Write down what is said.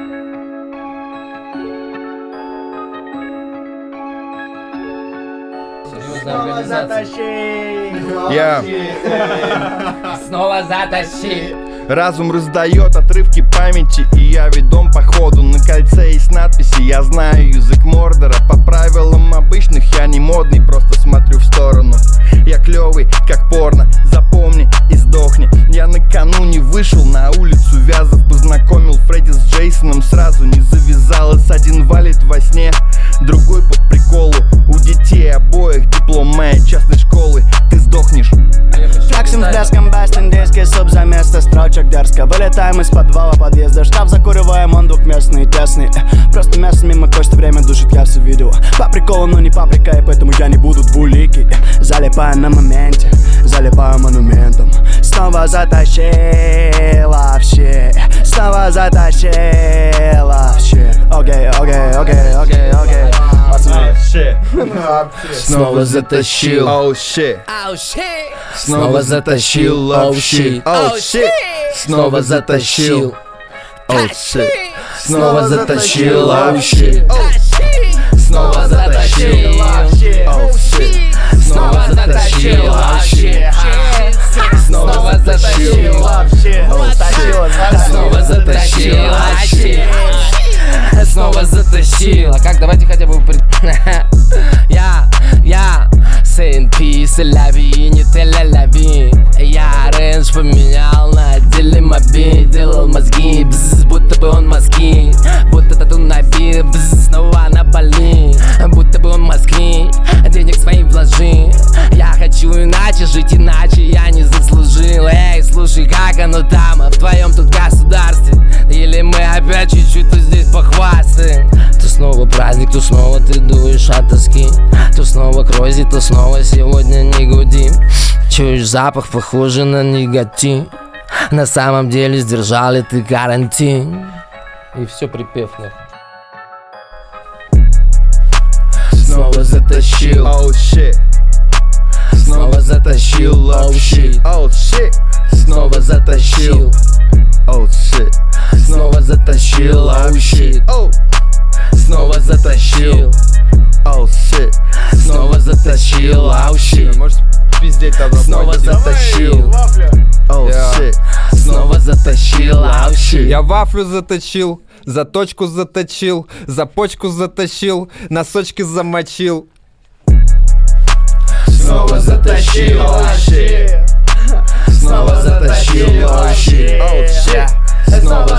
Снова затащи. Снова затащи. Разум раздает отрывки памяти, и я ведом по ходу. На кольце есть надписи, я знаю язык Мордора. По правилам обычных я не модный, просто смотрю в сторону. Я клевый, как порно, запомни и сдохни. Я накануне вышел на улицу Вязов, познакомил Фредди с Джейсоном сразу. Не завязалось, один валит во сне, другой по приколу. У детей обоих диплом моей частной школы. Ты сдохнешь. Флексим с блеском, бастин, диски, суп за место, строчек дерзко. Вылетаем из подвала подъезда, шкаф закуриваем, он двухместный, тесный. Просто мясо мимо кости, время душит, я все видел. По приколу, но не паприка, и поэтому я не буду двуликий. Залипаю на моменте, залипаю монументом. Снова затащила вообще, снова затащила вообще. Окей. Снова затащил. Oh shit. Снова затащил. Oh shit. Oh shit. Снова затащил. Oh shit. Снова затащил. Oh shit. Снова затащил. Oh shit. Снова затащил. Oh shit. Снова затащил. Снова затащил. Снова затащил. А как, давайте хотя бы Я СНП, Селяви, не Тель-Авив. Я рейндж поменял на отдельный мобиль. Делал мозги, бзз, будто бы он мозги. Будто тату набил, бзз, снова на Бали. Будто бы он Москвы, денег своим вложи. Я хочу иначе, жить иначе я не заслужил. Эй, слушай, как оно там, в твоем тут государстве? Или мы опять чуть-чуть тут здесь похвастаем? То снова праздник, то снова ты дуешь от тоски. То снова крози, то снова сегодня не гудим. Чуешь запах, похожий на никотин. На самом деле сдержали ты карантин. И все припев нахуй. Снова затащил. Oh shit. Снова затащил. Oh shit. Oh shit. Снова затащил. Oh shit. Снова затащил. Oh shit. Oh. Снова затащил. Oh shit. Снова затащил. Oh shit. Можешь пиздеть там. Снова затащил. Oh shit. Снова затащил. Oh shit. Я вафлю заточил, заточку заточил, за почку затащил, носочки замочил. Снова затащил. Oh shit. Снова затащил. Oh shit. Oh shit. Снова